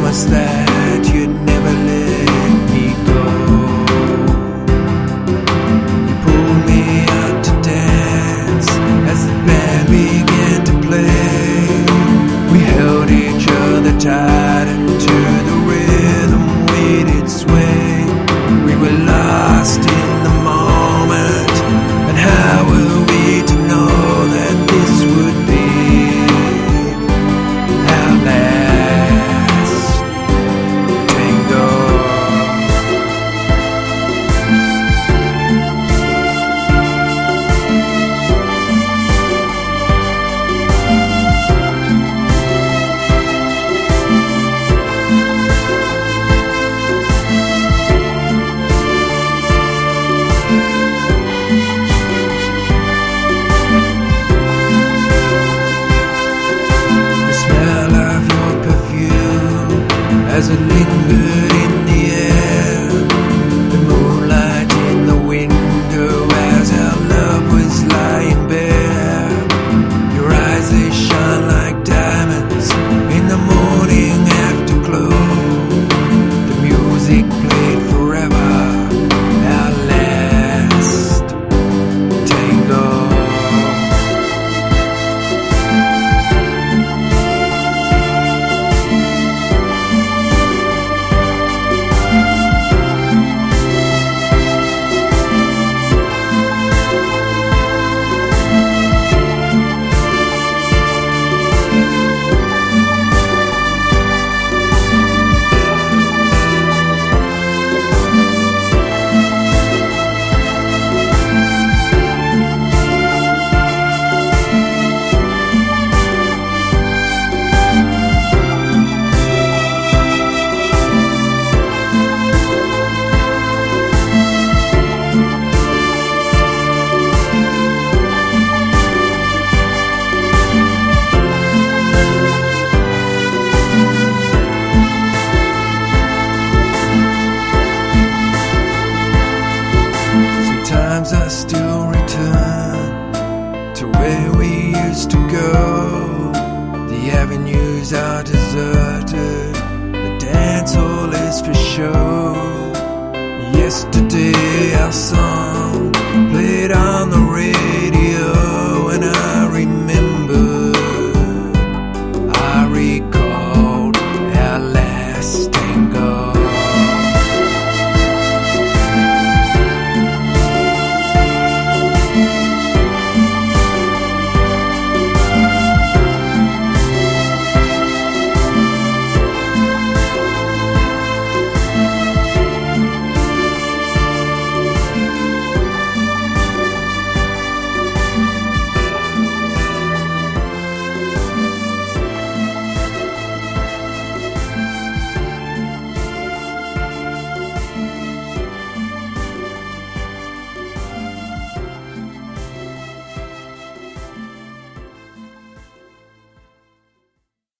promised that you'd never let me go. You pulled me out to dance as the band began to play. We held each other tight into the rhythm we did sway. We were lost in the moment, and how were we to know that this would be our last tango? As it lingered